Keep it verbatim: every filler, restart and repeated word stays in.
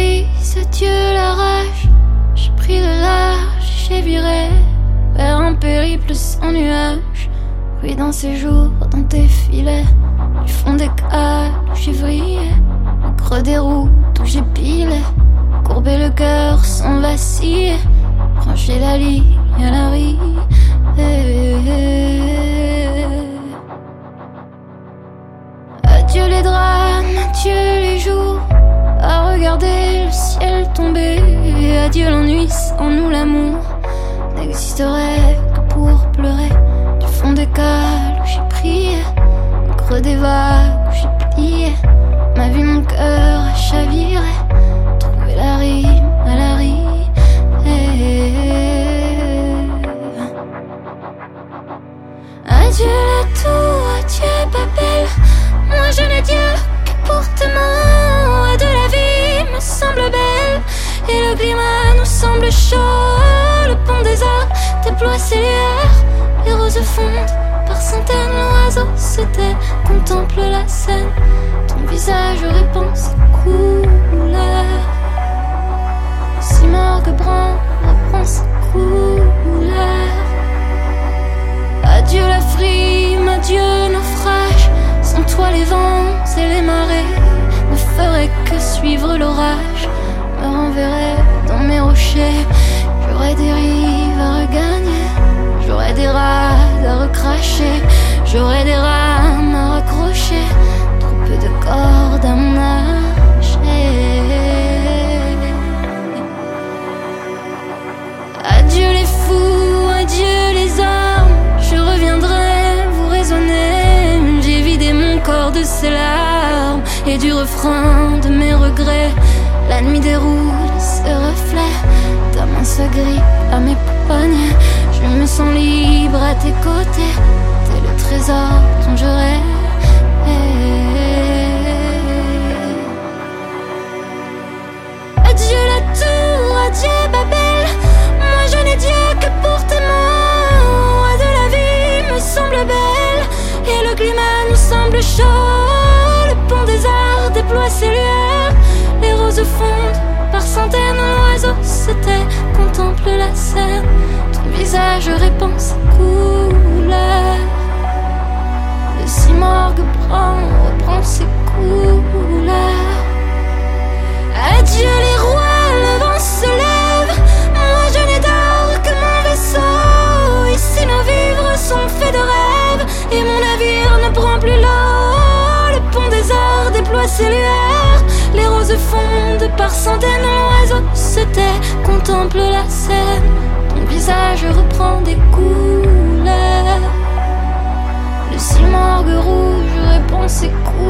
brise, adieu la rage. J'ai pris le large, j'ai viré vers un périple sans nuages. Oui, dans ces jours, dans tes filets, du fond des cales où j'ai vrillé, au creux des routes où j'ai pilé, courbé le cœur sans vaciller, brancher la ligne à la rue. Adieu les drames, adieu les jours à regarder le ciel tomber. Adieu l'ennui, sans nous l'amour n'existerait que pour pleurer. Du fond des cales où j'ai prié, au creux des vagues où j'ai plié, ma vie, mon cœur a chaviré, trouver la rime à la rime. Adieu la tour, adieu Babel. Moi je n'ai Dieu que pour témoin. De la vie me semble belle et le climat nous semble chaud. Le pont des arbres déploie ses lueurs, les roses fondent par centaines. L'oiseau se tait, contemple la scène. Ton visage répand ses couleurs. Si morgue brun reprend ses couleurs. Adieu la frime, adieu naufrage. Sans toi les vents et les marées ne feraient que suivre l'orage. Me renverrais dans mes rochers. J'aurais des rives à regagner, j'aurais des rades à recracher, j'aurais des rames à raccrocher, trop peu de cordes à mon archer. Adieu les fous, adieu les hommes, je reviendrai vous raisonner. J'ai vidé mon corps de ses larmes et du refrain de mes regrets. La nuit déroule ses reflets, ta main se grippe à mes poignets. Je me sens libre à tes côtés, t'es le trésor dont je rêve. Adieu la tour, adieu Babel. Moi je n'ai Dieu que pour tes mots. De la vie me semble belle et le climat nous semble chaud. Le pont des arts déploie ses lueurs, les roses fondent par centaines. L'oiseau se tait, contemple la scène. Ton visage répand ses couleurs. Le simorgue prend, reprend ses couleurs. Adieu les rois, le vent se lève. Moi je n'ai d'or que mon vaisseau. Ici nos vivres sont faits de rêves et mon navire ne prend plus l'eau. Le pont des arts déploie ses lueurs, les roses fondent par centaines. L'oiseau se tait, contemple la scène. Ton visage reprend des couleurs. Le simorgue rouge répand ses couleurs.